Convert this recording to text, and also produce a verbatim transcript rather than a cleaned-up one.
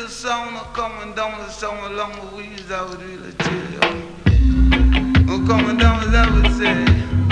the sound of coming down the sound along the weeds, I would really tell you. Oh, coming down as I would say.